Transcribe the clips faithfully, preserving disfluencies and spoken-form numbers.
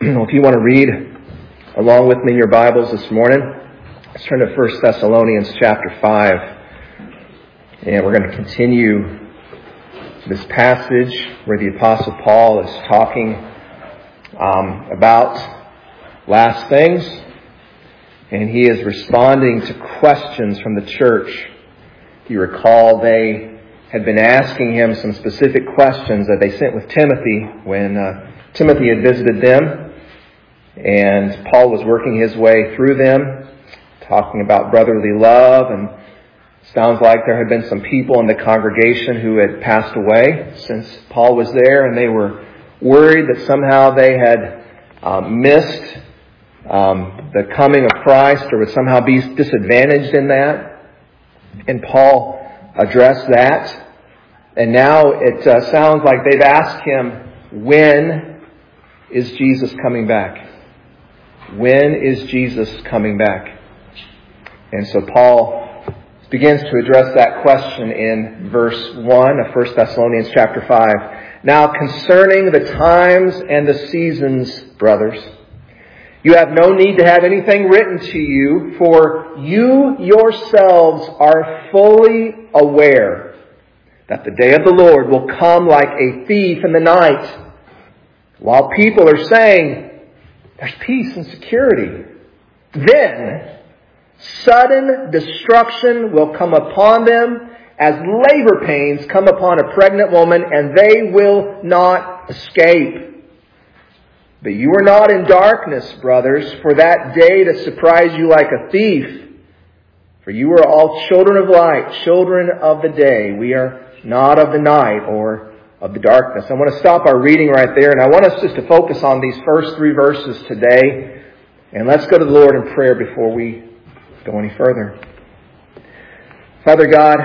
Well, if you want to read along with me in your Bibles this morning, let's turn to First Thessalonians chapter five. And we're going to continue this passage where the Apostle Paul is talking um, about last things. And he is responding to questions from the church. If you recall, they had been asking him some specific questions that they sent with Timothy when uh, Timothy had visited them. And Paul was working his way through them, talking about brotherly love. And it sounds like there had been some people in the congregation who had passed away since Paul was there. And they were worried that somehow they had um, missed um, the coming of Christ or would somehow be disadvantaged in that. And Paul addressed that. And now it uh, sounds like they've asked him, when is Jesus coming back? When is Jesus coming back? And so Paul begins to address that question in verse one of First Thessalonians chapter five. Now concerning the times and the seasons, brothers, you have no need to have anything written to you, for you yourselves are fully aware that the day of the Lord will come like a thief in the night. While people are saying, there's peace and security, then sudden destruction will come upon them as labor pains come upon a pregnant woman, and they will not escape. But you are not in darkness, brothers, for that day to surprise you like a thief. For you are all children of light, children of the day. We are not of the night or of the darkness. I want to stop our reading right there, and I want us just to focus on these first three verses today. And let's go to the Lord in prayer before we go any further. Father God,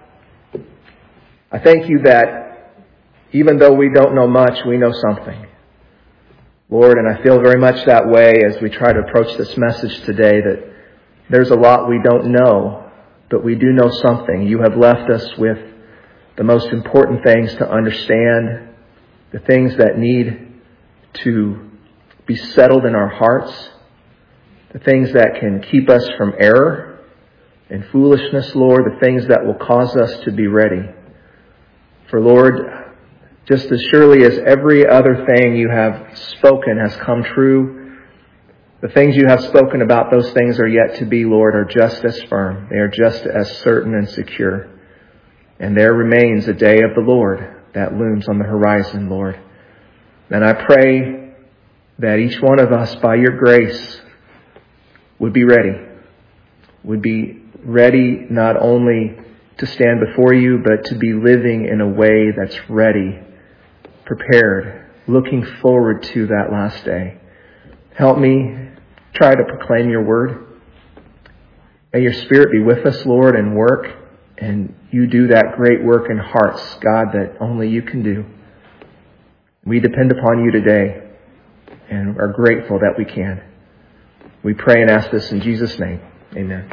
I thank you that even though we don't know much, we know something. Lord, and I feel very much that way as we try to approach this message today, that there's a lot we don't know, but we do know something. You have left us with the most important things to understand, the things that need to be settled in our hearts, the things that can keep us from error and foolishness, Lord, the things that will cause us to be ready. For Lord, just as surely as every other thing you have spoken has come true, the things you have spoken about, those things are yet to be, Lord, are just as firm. They are just as certain and secure. And there remains a day of the Lord that looms on the horizon, Lord. And I pray that each one of us, by your grace, would be ready. Would be ready not only to stand before you, but to be living in a way that's ready, prepared, looking forward to that last day. Help me try to proclaim your word. May your Spirit be with us, Lord, and work. And you do that great work in hearts, God, that only you can do. We depend upon you today and are grateful that we can. We pray and ask this in Jesus' name. Amen.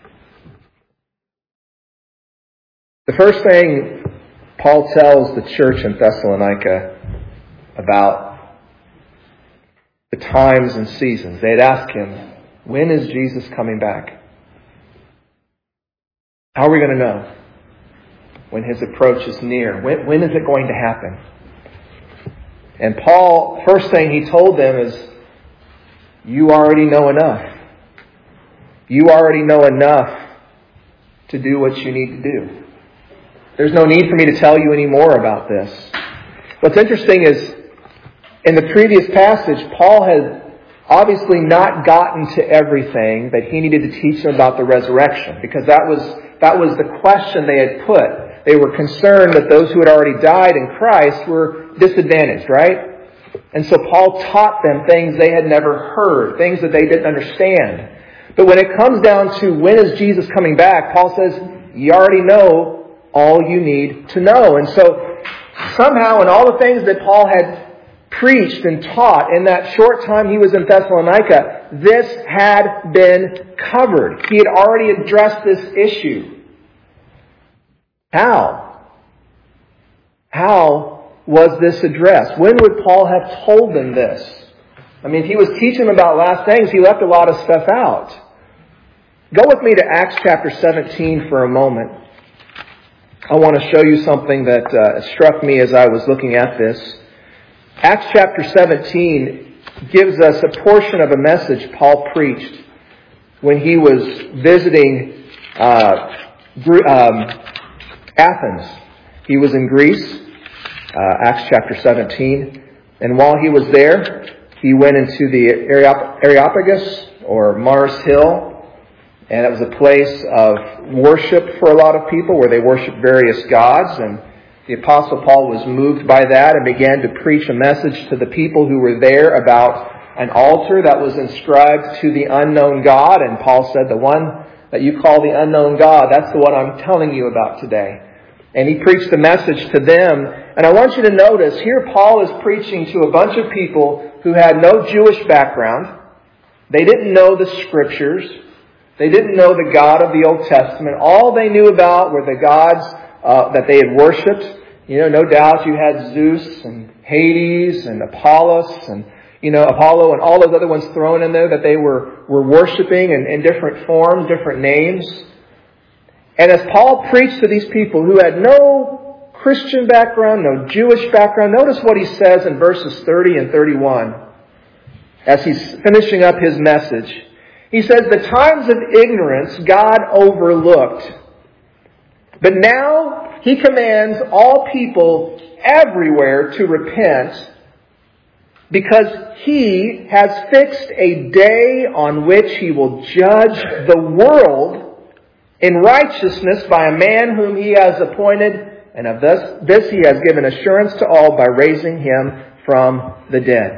The first thing Paul tells the church in Thessalonica about the times and seasons, they had asked him, when is Jesus coming back? How are we going to know when his approach is near? When, when is it going to happen? And Paul, first thing he told them is, you already know enough. You already know enough to do what you need to do. There's no need for me to tell you any more about this. What's interesting is, in the previous passage, Paul had obviously not gotten to everything that he needed to teach them about the resurrection, because that was That was the question they had put. They were concerned that those who had already died in Christ were disadvantaged, right? And so Paul taught them things they had never heard, things that they didn't understand. But when it comes down to when is Jesus coming back, Paul says, you already know all you need to know. And so somehow in all the things that Paul had preached and taught in that short time he was in Thessalonica, this had been covered. He had already addressed this issue. How? How was this addressed? When would Paul have told them this? I mean, if he was teaching them about last things, he left a lot of stuff out. Go with me to Acts chapter seventeen for a moment. I want to show you something that uh, struck me as I was looking at this. Acts chapter seventeen gives us a portion of a message Paul preached when he was visiting uh, um, Athens. He was in Greece, uh, Acts chapter seventeen. And while he was there, he went into the Areopagus or Mars Hill. And it was a place of worship for a lot of people where they worshiped various gods. And the Apostle Paul was moved by that and began to preach a message to the people who were there about an altar that was inscribed to the unknown God. And Paul said, the one that you call the unknown God, that's the one I'm telling you about today. And he preached the message to them. And I want you to notice, here Paul is preaching to a bunch of people who had no Jewish background. They didn't know the Scriptures. They didn't know the God of the Old Testament. All they knew about were the gods uh, that they had worshipped. You know, no doubt you had Zeus and Hades and Apollos and, you know, Apollo and all those other ones thrown in there that they were, were worshiping in, in different forms, different names. And as Paul preached to these people who had no Christian background, no Jewish background, notice what he says in verses thirty and thirty-one as he's finishing up his message. He says, the times of ignorance God overlooked, but now He commands all people everywhere to repent, because He has fixed a day on which He will judge the world in righteousness by a man whom He has appointed, and of this, this He has given assurance to all by raising Him from the dead.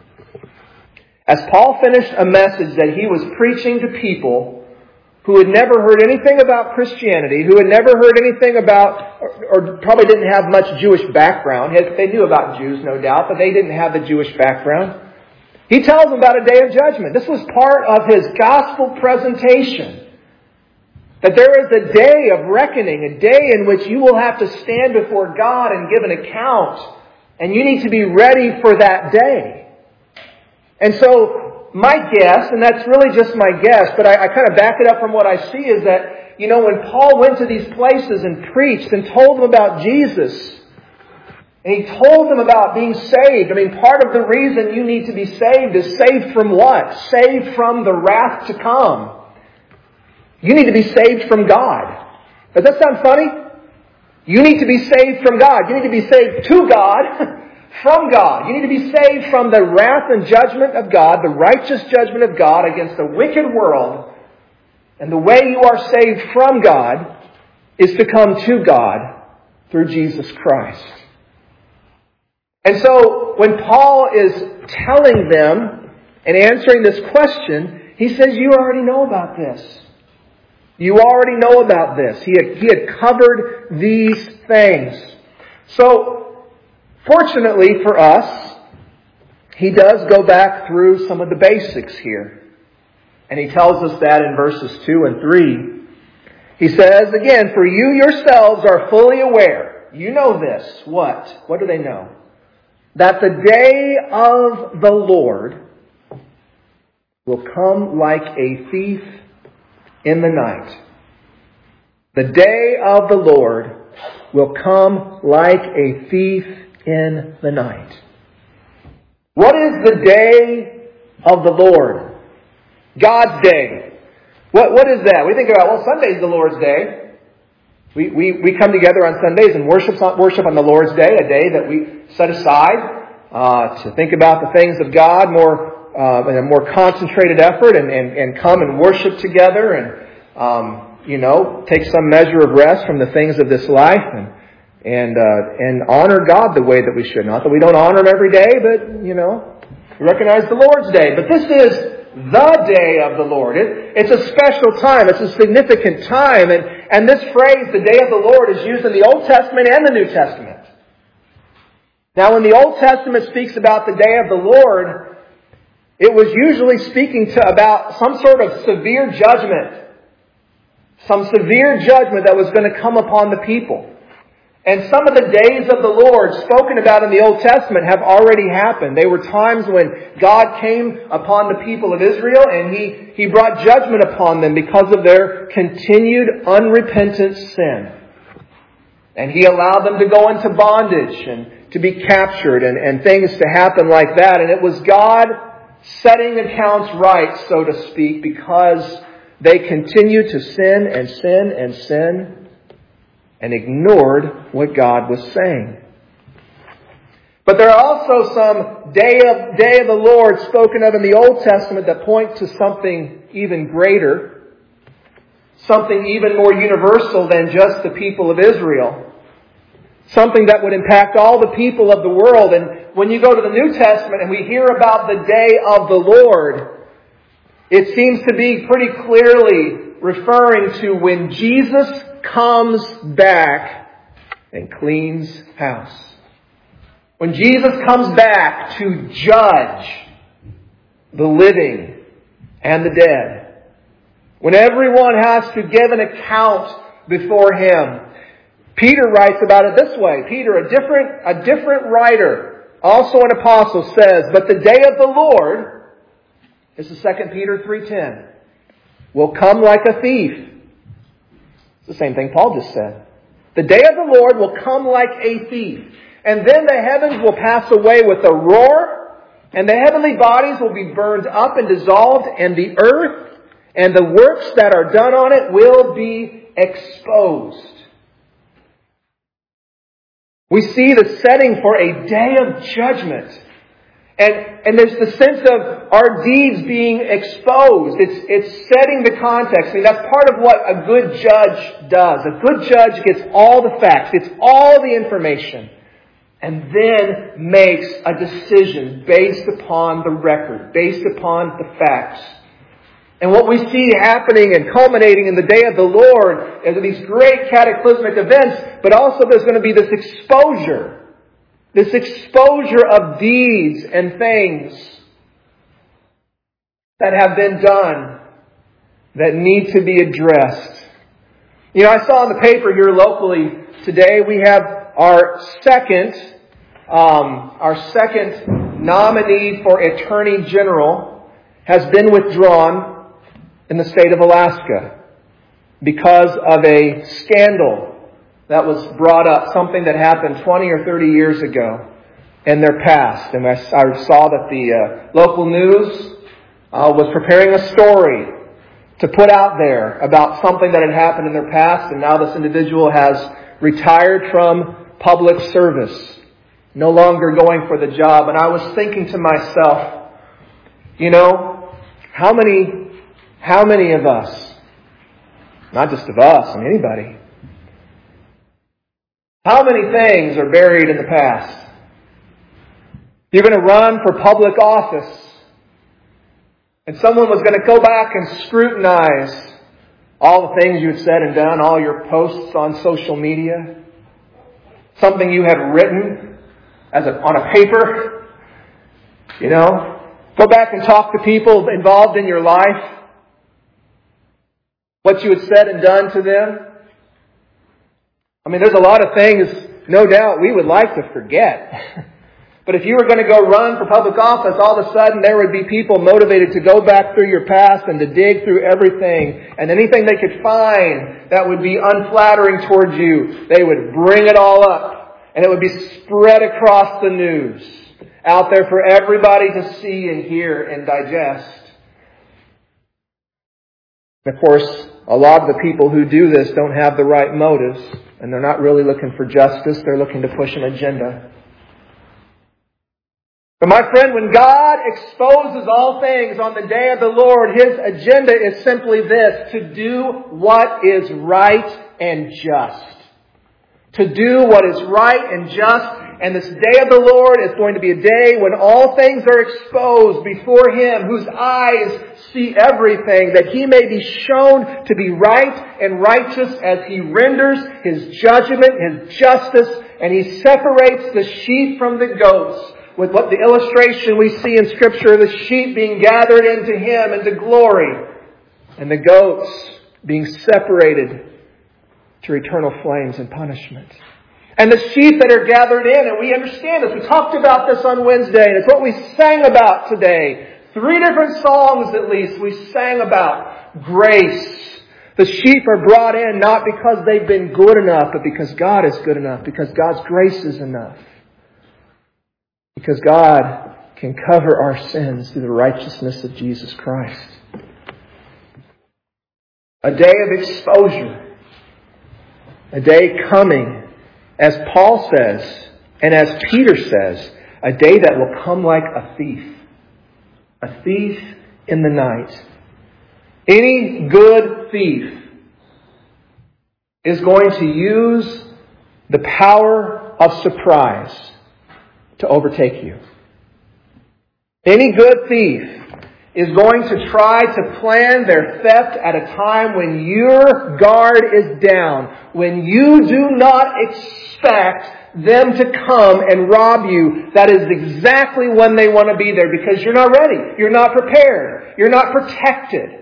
As Paul finished a message that he was preaching to people who had never heard anything about Christianity, who had never heard anything about, or, or probably didn't have much Jewish background. They knew about Jews, no doubt, but they didn't have the Jewish background. He tells them about a day of judgment. This was part of his gospel presentation. That there is a day of reckoning, a day in which you will have to stand before God and give an account. And you need to be ready for that day. And so, my guess, and that's really just my guess, but I, I kind of back it up from what I see, is that, you know, when Paul went to these places and preached and told them about Jesus, and he told them about being saved. I mean, part of the reason you need to be saved is saved from what? Saved from the wrath to come. You need to be saved from God. Does that sound funny? You need to be saved from God. You need to be saved to God. From God. You need to be saved from the wrath and judgment of God, the righteous judgment of God against the wicked world. And the way you are saved from God is to come to God through Jesus Christ. And so when Paul is telling them and answering this question, he says, you already know about this. You already know about this. He had, he had covered these things. So, fortunately for us, he does go back through some of the basics here. And he tells us that in verses two and three. He says, again, for you yourselves are fully aware. You know this. What? What do they know? That the day of the Lord will come like a thief in the night. The day of the Lord will come like a thief in the night. What is the day of the Lord? God's day. What, what is that? We think about, well, Sunday's the Lord's day. We, we, we come together on Sundays and worship, worship on the Lord's day, a day that we set aside uh, to think about the things of God more uh, in a more concentrated effort and, and, and come and worship together and, um, you know, take some measure of rest from the things of this life and And uh, and honor God the way that we should. Not that we don't honor Him every day, but, you know, we recognize the Lord's day. But this is the day of the Lord. It, it's a special time. It's a significant time. And, and this phrase, the day of the Lord, is used in the Old Testament and the New Testament. Now, when the Old Testament speaks about the day of the Lord, it was usually speaking to about some sort of severe judgment. Some severe judgment that was going to come upon the people. And some of the days of the Lord spoken about in the Old Testament have already happened. They were times when God came upon the people of Israel and He, He brought judgment upon them because of their continued unrepentant sin. And He allowed them to go into bondage and to be captured and, and things to happen like that. And it was God setting accounts right, so to speak, because they continued to sin and sin and sin and ignored what God was saying. But there are also some day of, day of the Lord spoken of in the Old Testament that point to something even greater, something even more universal than just the people of Israel, something that would impact all the people of the world. And when you go to the New Testament and we hear about the day of the Lord, it seems to be pretty clearly referring to when Jesus comes back and cleans house. When Jesus comes back to judge the living and the dead. When everyone has to give an account before Him. Peter writes about it this way. Peter, a different, a different writer, also an apostle, says, "But the day of the Lord," this is Second Peter three ten, "will come like a thief." It's the same thing Paul just said. The day of the Lord will come like a thief. And then the heavens will pass away with a roar, and the heavenly bodies will be burned up and dissolved, and the earth and the works that are done on it will be exposed. We see the setting for a day of judgment. And, and there's the sense of our deeds being exposed. It's, it's setting the context. I mean, that's part of what a good judge does. A good judge gets all the facts, gets all the information, and then makes a decision based upon the record, based upon the facts. And what we see happening and culminating in the day of the Lord is these great cataclysmic events, but also there's going to be this exposure. This exposure of deeds and things that have been done that need to be addressed. You know, I saw in the paper here locally today we have our second, um, our second nominee for Attorney General has been withdrawn in the state of Alaska because of a scandal that was brought up, something that happened twenty or thirty years ago in their past. And I, I saw that the uh, local news uh, was preparing a story to put out there about something that had happened in their past, and now this individual has retired from public service, no longer going for the job. And I was thinking to myself, you know, how many, how many of us, not just of us, and anybody, how many things are buried in the past? You're going to run for public office, and someone was going to go back and scrutinize all the things you had said and done, all your posts on social media, something you had written as a, on a paper, you know, go back and talk to people involved in your life, what you had said and done to them. I mean, there's a lot of things, no doubt, we would like to forget. But if you were going to go run for public office, all of a sudden there would be people motivated to go back through your past and to dig through everything. And anything they could find that would be unflattering towards you, they would bring it all up. And it would be spread across the news, out there for everybody to see and hear and digest. Of course, a lot of the people who do this don't have the right motives, and they're not really looking for justice. They're looking to push an agenda. But my friend, when God exposes all things on the day of the Lord, His agenda is simply this: to do what is right and just. To do what is right and just. And this day of the Lord is going to be a day when all things are exposed before Him, whose eyes see everything, that He may be shown to be right and righteous as He renders His judgment, His justice, and He separates the sheep from the goats. With what the illustration we see in Scripture, the sheep being gathered into Him into glory, and the goats being separated to eternal flames and punishment. and the sheep that are gathered in. And we understand this. We talked about this on Wednesday, and it's what we sang about today. Three different songs at least we sang about grace. The sheep are brought in not because they've been good enough, but because God is good enough, because God's grace is enough. Because God can cover our sins through the righteousness of Jesus Christ. A day of exposure. A day coming, as Paul says, and as Peter says, a day that will come like a thief. A thief in the night. Any good thief is going to use the power of surprise to overtake you. Any good thief is going to try to plan their theft at a time when your guard is down, when you do not expect them to come and rob you. That is exactly when they want to be there, because you're not ready. You're not prepared. You're not protected.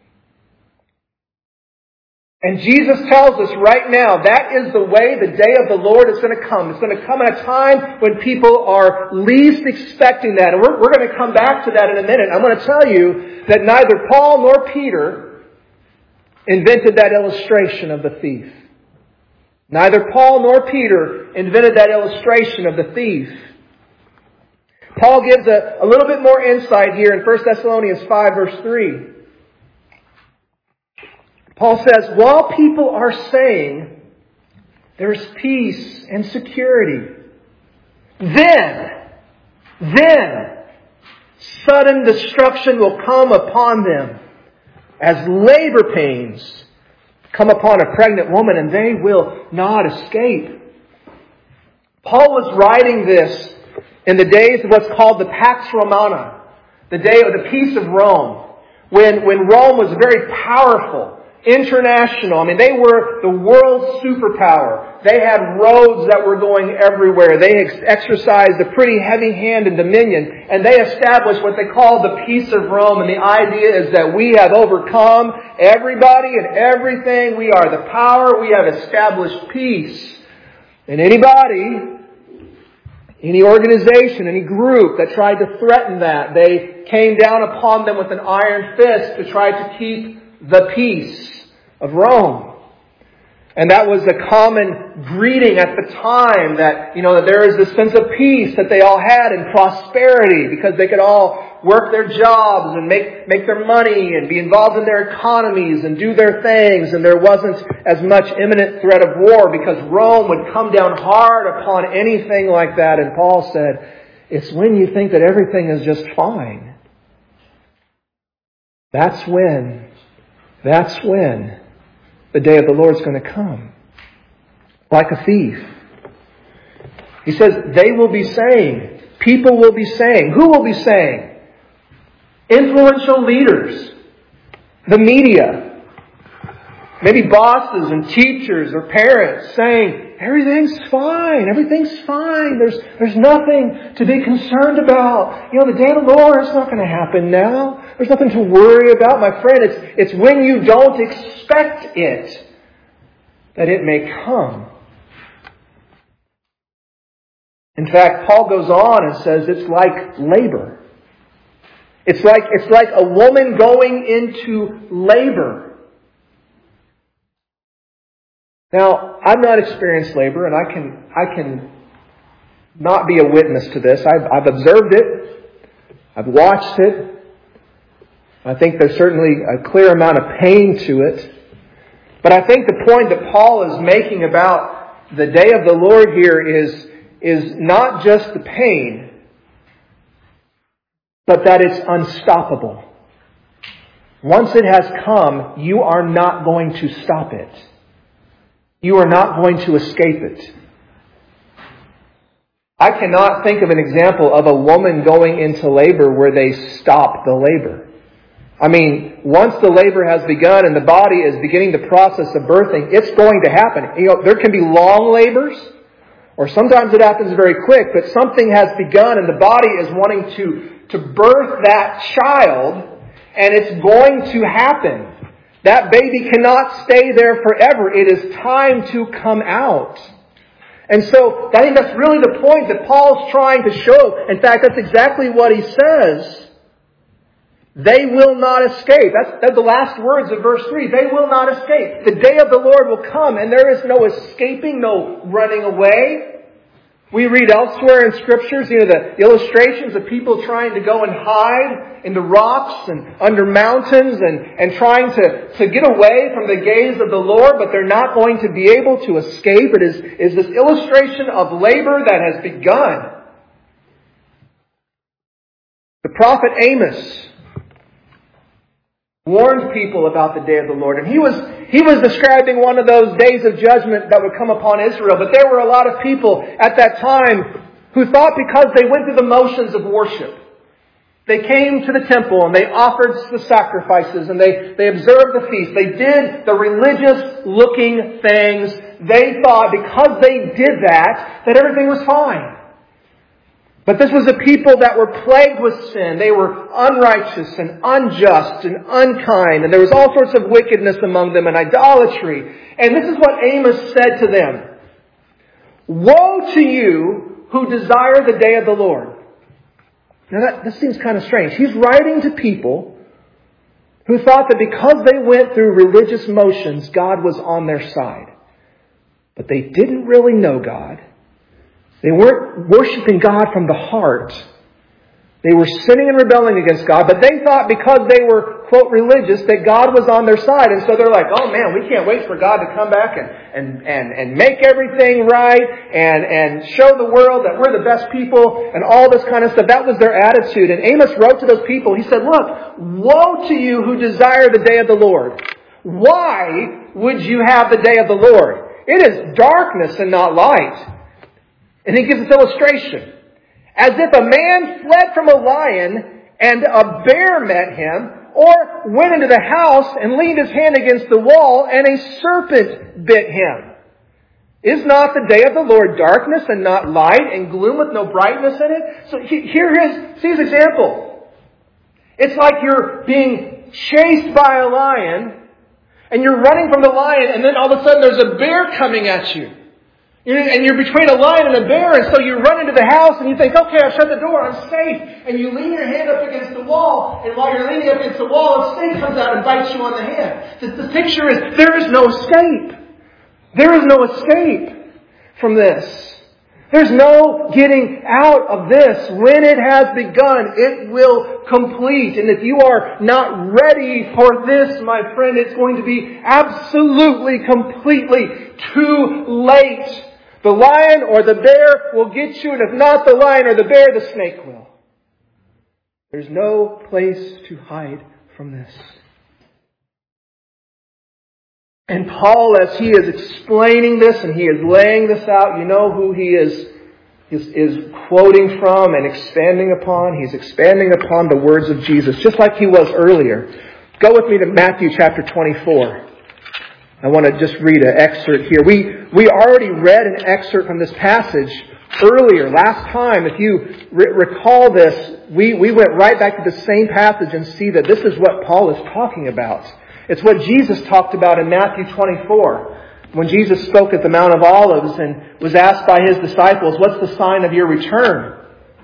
And Jesus tells us right now, that is the way the day of the Lord is going to come. It's going to come at a time when people are least expecting that. And we're, we're going to come back to that in a minute. I'm going to tell you that neither Paul nor Peter invented that illustration of the thief. Neither Paul nor Peter invented that illustration of the thief. Paul gives a, a little bit more insight here in First Thessalonians five, verse three. Paul says, while people are saying there's peace and security, then, then, sudden destruction will come upon them as labor pains come upon a pregnant woman, and they will not escape. Paul was writing this in the days of what's called the Pax Romana, the day of the peace of Rome, when, when Rome was very powerful. International. I mean, they were the world's superpower. They had roads that were going everywhere. They ex- exercised a pretty heavy hand and dominion. And they established what they call the peace of Rome. And the idea is that we have overcome everybody and everything. We are the power. We have established peace. And anybody, any organization, any group that tried to threaten that, they came down upon them with an iron fist to try to keep the peace of Rome. And that was a common greeting at the time, that, you know, that there is this sense of peace that they all had and prosperity, because they could all work their jobs and make, make their money and be involved in their economies and do their things. And there wasn't as much imminent threat of war, because Rome would come down hard upon anything like that. And Paul said, it's when you think that everything is just fine. That's when That's when the day of the Lord is going to come. Like a thief. He says, they will be saying, people will be saying, who will be saying? Influential leaders, the media, maybe bosses and teachers or parents saying, everything's fine, everything's fine, there's, there's nothing to be concerned about. You know, the day of the Lord is not going to happen now. There's nothing to worry about, my friend. It's, it's when you don't expect it that it may come. In fact, Paul goes on and says it's like labor. It's like, it's like a woman going into labor. Now, I've not experienced labor, and I can, I can not be a witness to this. I've, I've observed it. I've watched it. I think there's certainly a clear amount of pain to it. But I think the point that Paul is making about the day of the Lord here is, is not just the pain, but that it's unstoppable. Once it has come, you are not going to stop it. You are not going to escape it. I cannot think of an example of a woman going into labor where they stop the labor. I mean, once the labor has begun and the body is beginning the process of birthing, it's going to happen. You know, there can be long labors, or sometimes it happens very quick, but something has begun and the body is wanting to, to birth that child, and it's going to happen. That baby cannot stay there forever. It is time to come out. And so I think that's really the point that Paul's trying to show. In fact, that's exactly what he says. They will not escape. That's, that's the last words of verse three. They will not escape. The day of the Lord will come, and there is no escaping, no running away. We read elsewhere in Scriptures, you know, the illustrations of people trying to go and hide in the rocks and under mountains and, and trying to, to get away from the gaze of the Lord, but they're not going to be able to escape. It is, is this illustration of labor that has begun. The prophet Amos warned people about the day of the Lord. And he was, he was describing one of those days of judgment that would come upon Israel. But there were a lot of people at that time who thought because they went through the motions of worship, they came to the temple and they offered the sacrifices and they, they observed the feast. They did the religious looking things. They thought because they did that, that everything was fine. But this was a people that were plagued with sin. They were unrighteous and unjust and unkind. And there was all sorts of wickedness among them and idolatry. And this is what Amos said to them. Woe to you who desire the day of the Lord. Now that, that seems kind of strange. He's writing to people who thought that because they went through religious motions, God was on their side. But they didn't really know God. They weren't worshiping God from the heart. They were sinning and rebelling against God, but they thought because they were, quote, religious, that God was on their side. And so they're like, oh man, we can't wait for God to come back and, and, and, and make everything right and, and show the world that we're the best people and all this kind of stuff. That was their attitude. And Amos wrote to those people, he said, look, woe to you who desire the day of the Lord. Why would you have the day of the Lord? It is darkness and not light. And he gives this illustration. As if a man fled from a lion and a bear met him, or went into the house and leaned his hand against the wall and a serpent bit him. Is not the day of the Lord darkness and not light and gloom with no brightness in it? So here is, see his example. It's like you're being chased by a lion and you're running from the lion and then all of a sudden there's a bear coming at you. And you're between a lion and a bear, and so you run into the house and you think, okay, I've shut the door, I'm safe. And you lean your hand up against the wall, and while you're leaning up against the wall, a snake comes out and bites you on the hand. The, the picture is, there is no escape. There is no escape from this. There's no getting out of this. When it has begun, it will complete. And if you are not ready for this, my friend, it's going to be absolutely, completely too late. The lion or the bear will get you, and if not the lion or the bear, the snake will. There's no place to hide from this. And Paul, as he is explaining this and he is laying this out, you know who he is, is, is quoting from and expanding upon? He's expanding upon the words of Jesus, just like he was earlier. Go with me to Matthew chapter twenty-four. I want to just read an excerpt here. We we already read an excerpt from this passage earlier, last time. If you re- recall this, we, we went right back to the same passage and see that this is what Paul is talking about. It's what Jesus talked about in Matthew twenty-four. When Jesus spoke at the Mount of Olives and was asked by his disciples, what's the sign of your return?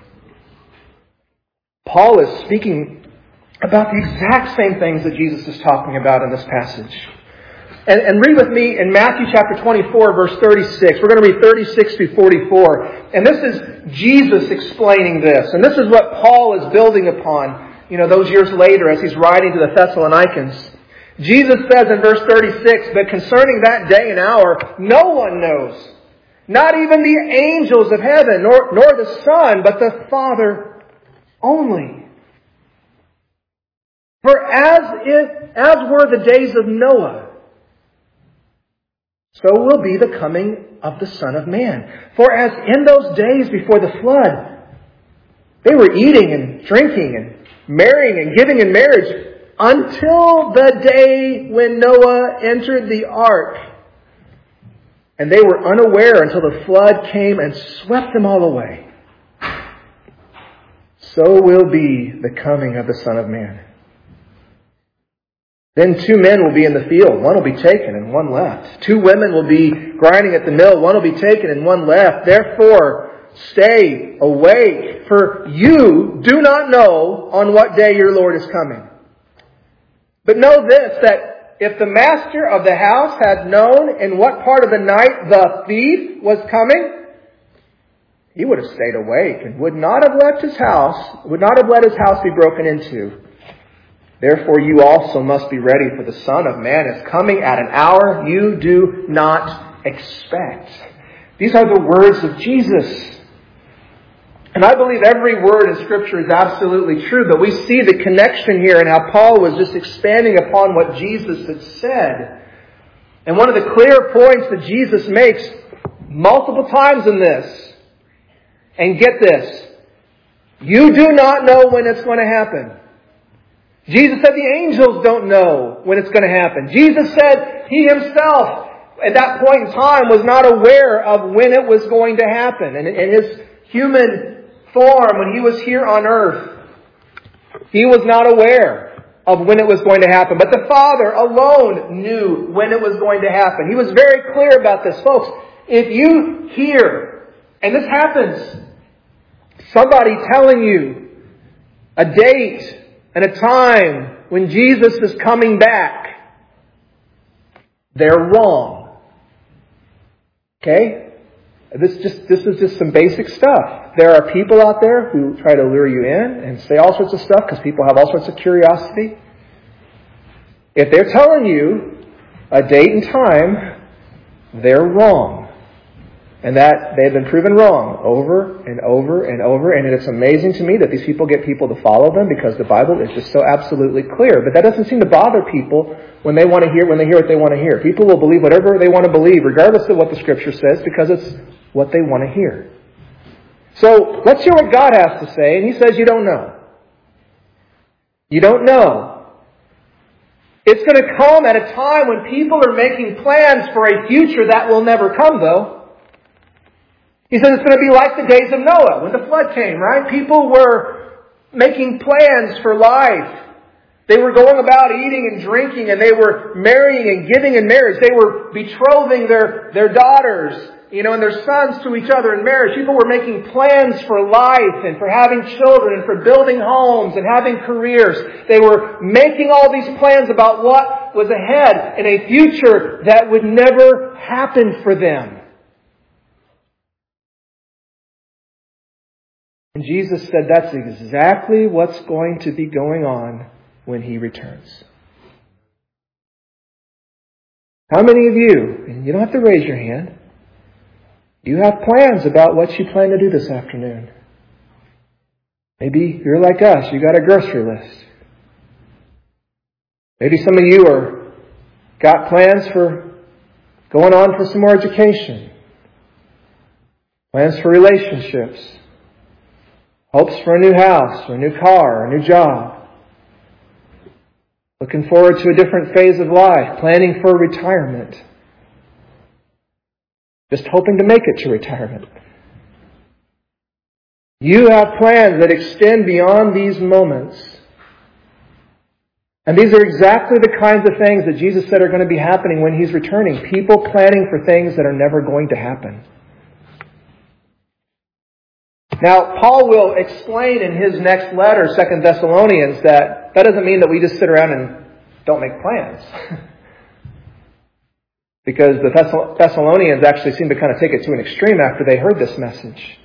Paul is speaking about the exact same things that Jesus is talking about in this passage. And, and read with me in Matthew chapter twenty-four, verse thirty-six. We're going to read thirty-six through forty-four. And this is Jesus explaining this. And this is what Paul is building upon, you know, those years later as he's writing to the Thessalonians. Jesus says in verse thirty-six, but concerning that day and hour, no one knows. Not even the angels of heaven, nor, nor the Son, but the Father only. For as if, as were the days of Noah, so will be the coming of the Son of Man. For as in those days before the flood, they were eating and drinking and marrying and giving in marriage until the day when Noah entered the ark. And they were unaware until the flood came and swept them all away. So will be the coming of the Son of Man. Then two men will be in the field. One will be taken and one left. Two women will be grinding at the mill. One will be taken and one left. Therefore, stay awake, for you do not know on what day your Lord is coming. But know this, that if the master of the house had known in what part of the night the thief was coming, he would have stayed awake and would not have left his house, would not have let his house be broken into. Therefore you also must be ready, for the Son of Man is coming at an hour you do not expect. These are the words of Jesus. And I believe every word in Scripture is absolutely true, but we see the connection here and how Paul was just expanding upon what Jesus had said. And one of the clear points that Jesus makes multiple times in this, and get this, you do not know when it's going to happen. Jesus said the angels don't know when it's going to happen. Jesus said He Himself at that point in time was not aware of when it was going to happen. And in His human form, when He was here on earth, He was not aware of when it was going to happen. But the Father alone knew when it was going to happen. He was very clear about this. Folks, if you hear, and this happens, somebody telling you a date and a time when Jesus is coming back, they're wrong. Okay? This just this is just some basic stuff. There are people out there who try to lure you in and say all sorts of stuff because people have all sorts of curiosity. If they're telling you a date and time, they're wrong. And that they've been proven wrong over and over and over. And it's amazing to me that these people get people to follow them because the Bible is just so absolutely clear. But that doesn't seem to bother people when they want to hear when they hear what they want to hear. People will believe whatever they want to believe, regardless of what the Scripture says, because it's what they want to hear. So let's hear what God has to say. And He says, you don't know. You don't know. It's going to come at a time when people are making plans for a future that will never come, though. He says it's going to be like the days of Noah, when the flood came, right? People were making plans for life. They were going about eating and drinking, and they were marrying and giving in marriage. They were betrothing their, their daughters, you know, and their sons to each other in marriage. People were making plans for life and for having children and for building homes and having careers. They were making all these plans about what was ahead in a future that would never happen for them. And Jesus said that's exactly what's going to be going on when He returns. How many of you, and you don't have to raise your hand, you have plans about what you plan to do this afternoon? Maybe you're like us, you got a grocery list. Maybe some of you are got plans for going on for some more education. Plans for relationships. Hopes for a new house, or a new car, or a new job. Looking forward to a different phase of life. Planning for retirement. Just hoping to make it to retirement. You have plans that extend beyond these moments. And these are exactly the kinds of things that Jesus said are going to be happening when He's returning. People planning for things that are never going to happen. Now, Paul will explain in his next letter, Second Thessalonians, that that doesn't mean that we just sit around and don't make plans. Because the Thessalonians actually seem to kind of take it to an extreme after they heard this message.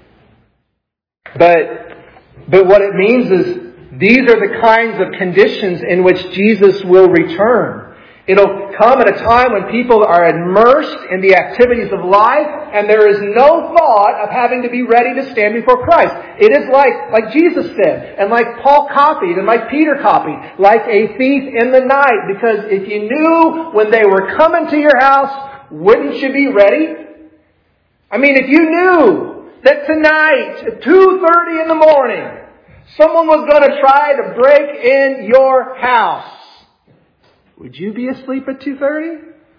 But, but what it means is these are the kinds of conditions in which Jesus will return. It'll come at a time when people are immersed in the activities of life and there is no thought of having to be ready to stand before Christ. It is like, like Jesus said, and like Paul copied, and like Peter copied, like a thief in the night. Because if you knew when they were coming to your house, wouldn't you be ready? I mean, if you knew that tonight at two thirty in the morning, someone was going to try to break in your house, would you be asleep at two thirty?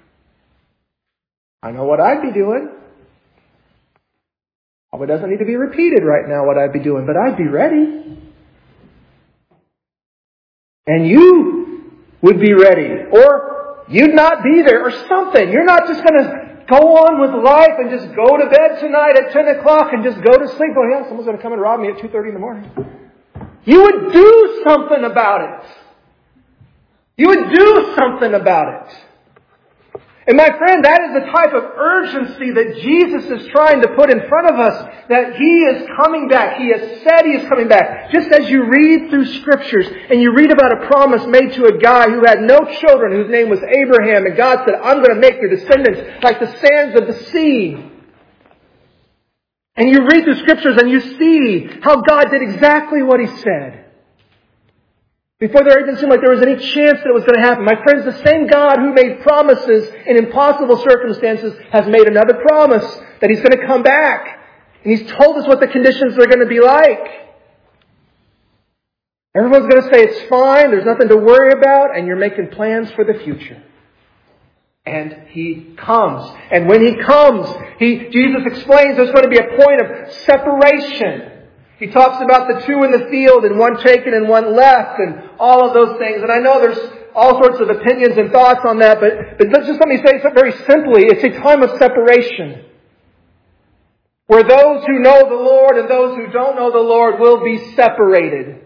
I know what I'd be doing. Probably doesn't need to be repeated right now what I'd be doing, but I'd be ready. And you would be ready. Or you'd not be there or something. You're not just going to go on with life and just go to bed tonight at ten o'clock and just go to sleep. Oh yeah, someone's going to come and rob me at two thirty in the morning. You would do something about it. You would do something about it. And my friend, that is the type of urgency that Jesus is trying to put in front of us, that He is coming back. He has said He is coming back. Just as you read through Scriptures and you read about a promise made to a guy who had no children, whose name was Abraham, and God said, I'm going to make your descendants like the sands of the sea. And you read through Scriptures and you see how God did exactly what He said. Before there even seemed like there was any chance that it was going to happen. My friends, the same God who made promises in impossible circumstances has made another promise that He's going to come back. And He's told us what the conditions are going to be like. Everyone's going to say it's fine, there's nothing to worry about, and you're making plans for the future. And He comes. And when He comes, He, Jesus explains there's going to be a point of separation. He talks about the two in the field and one taken and one left and all of those things. And I know there's all sorts of opinions and thoughts on that, but, but just let me say it very simply. It's a time of separation where those who know the Lord and those who don't know the Lord will be separated.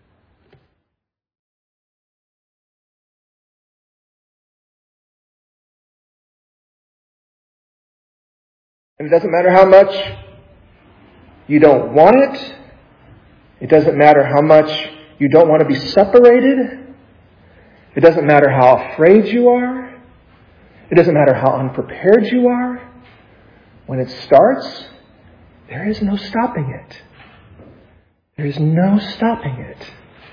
And it doesn't matter how much you don't want it. It doesn't matter how much you don't want to be separated. It doesn't matter how afraid you are. It doesn't matter how unprepared you are. When it starts, there is no stopping it. There is no stopping it.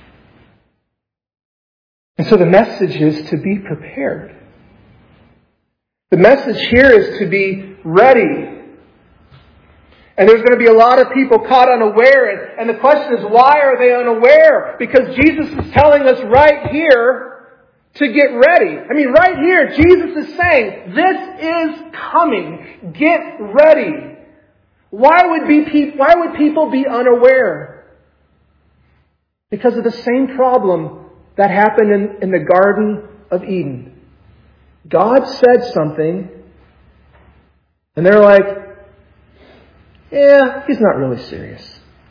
And so the message is to be prepared. The message here is to be ready. And there's going to be a lot of people caught unaware. And, and the question is, why are they unaware? Because Jesus is telling us right here to get ready. I mean, right here, Jesus is saying, this is coming. Get ready. Why would, be pe- why would people be unaware? Because of the same problem that happened in, in the Garden of Eden. God said something, and they're like, yeah, He's not really serious.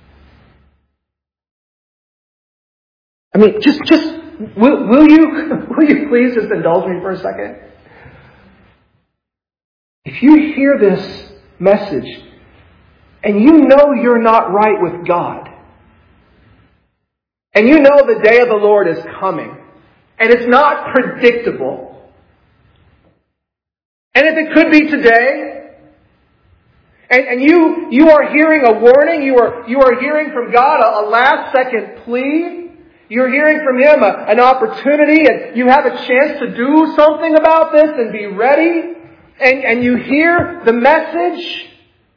I mean, just, just, will, will you, will you please just indulge me for a second? If you hear this message, and you know you're not right with God, and you know the day of the Lord is coming, and it's not predictable, and if it could be today, And, and you, you are hearing a warning. You are, you are hearing from God a, a last second plea. You're hearing from Him a, an opportunity, and you have a chance to do something about this and be ready. And, and you hear the message.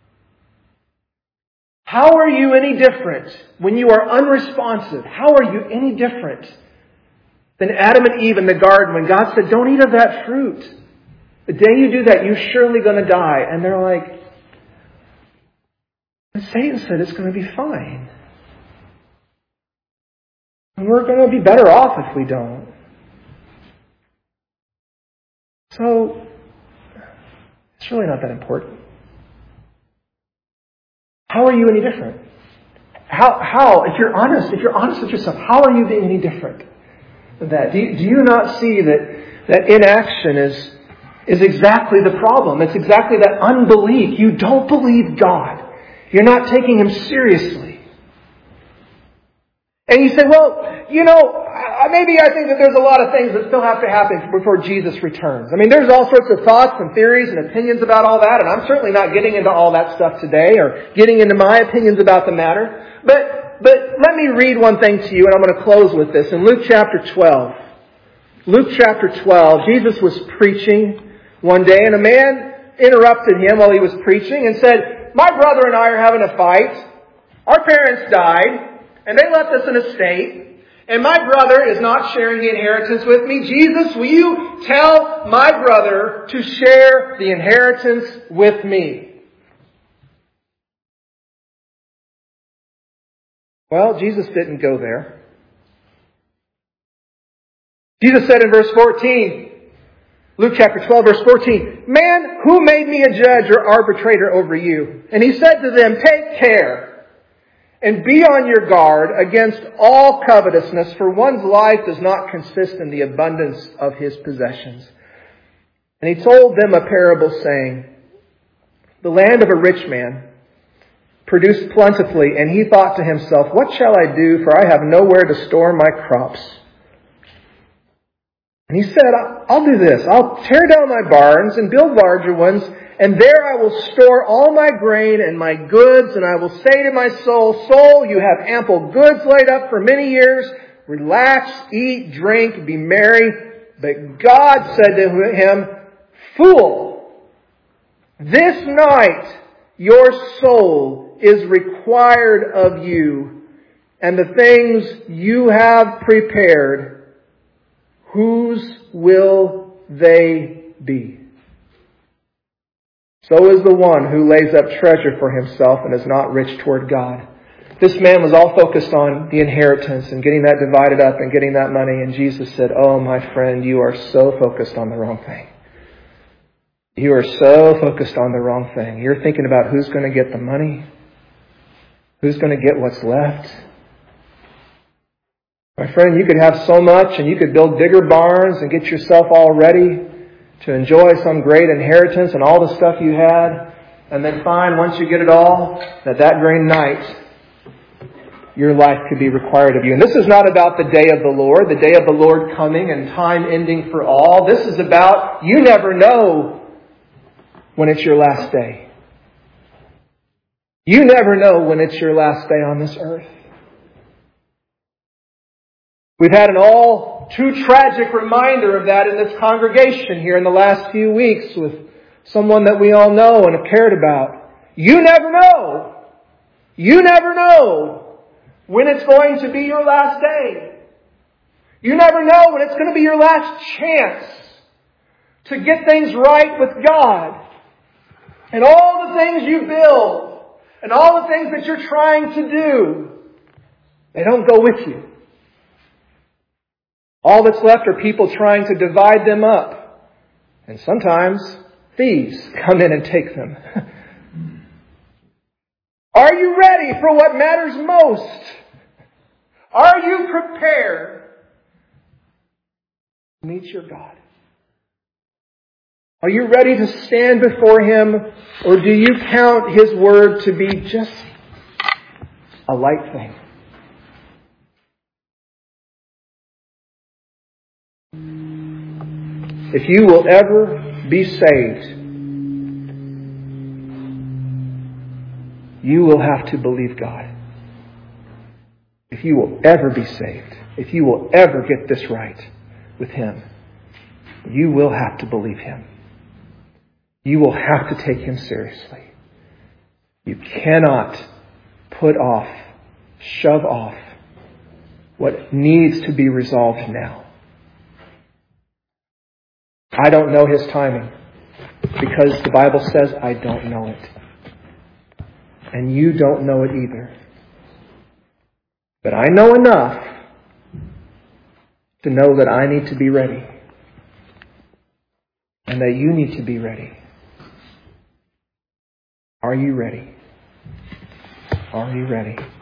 How are you any different when you are unresponsive? How are you any different than Adam and Eve in the garden when God said, don't eat of that fruit. The day you do that, you're surely going to die. And they're like, and Satan said it's going to be fine. And we're going to be better off if we don't. So, it's really not that important. How are you any different? How, how, if you're honest, if you're honest with yourself, how are you being any different than that? Do you, do you not see that, that inaction is, is exactly the problem? It's exactly that unbelief. You don't believe God. You're not taking Him seriously. And you say, well, you know, maybe I think that there's a lot of things that still have to happen before Jesus returns. I mean, there's all sorts of thoughts and theories and opinions about all that, and I'm certainly not getting into all that stuff today or getting into my opinions about the matter. But, but let me read one thing to you, and I'm going to close with this. In Luke chapter twelve, Luke chapter twelve, Jesus was preaching one day, and a man interrupted Him while He was preaching and said, my brother and I are having a fight. Our parents died, and they left us an estate, and my brother is not sharing the inheritance with me. Jesus, will you tell my brother to share the inheritance with me? Well, Jesus didn't go there. Jesus said in verse fourteen, Luke chapter twelve, verse fourteen, "Man, who made me a judge or arbitrator over you?" And he said to them, "Take care and be on your guard against all covetousness, for one's life does not consist in the abundance of his possessions." And he told them a parable, saying, "The land of a rich man produced plentifully, and he thought to himself, 'What shall I do, for I have nowhere to store my crops?' And he said, I'll do this. I'll tear down my barns and build larger ones, and there I will store all my grain and my goods, and I will say to my soul, 'Soul, you have ample goods laid up for many years. Relax, eat, drink, be merry.' But God said to him, 'Fool, this night your soul is required of you, and the things you have prepared, whose will they be?' So is the one who lays up treasure for himself and is not rich toward God." This man was all focused on the inheritance and getting that divided up and getting that money. And Jesus said, "Oh, my friend, you are so focused on the wrong thing. You are so focused on the wrong thing. You're thinking about who's going to get the money, who's going to get what's left. My friend, you could have so much and you could build bigger barns and get yourself all ready to enjoy some great inheritance and all the stuff you had, and then find once you get it all that that very night your life could be required of you." And this is not about the day of the Lord, the day of the Lord coming and time ending for all. This is about you never know when it's your last day. You never know when it's your last day on this earth. We've had an all too tragic reminder of that in this congregation here in the last few weeks with someone that we all know and have cared about. You never know. You never know when it's going to be your last day. You never know when it's going to be your last chance to get things right with God. And all the things you build and all the things that you're trying to do, they don't go with you. All that's left are people trying to divide them up. And sometimes thieves come in and take them. Are you ready for what matters most? Are you prepared to meet your God? Are you ready to stand before Him, or do you count His Word to be just a light thing? If you will ever be saved, you will have to believe God. If you will ever be saved, if you will ever get this right with Him, you will have to believe Him. You will have to take Him seriously. You cannot put off, shove off what needs to be resolved now. I don't know His timing because the Bible says I don't know it. And you don't know it either. But I know enough to know that I need to be ready. And that you need to be ready. Are you ready? Are you ready?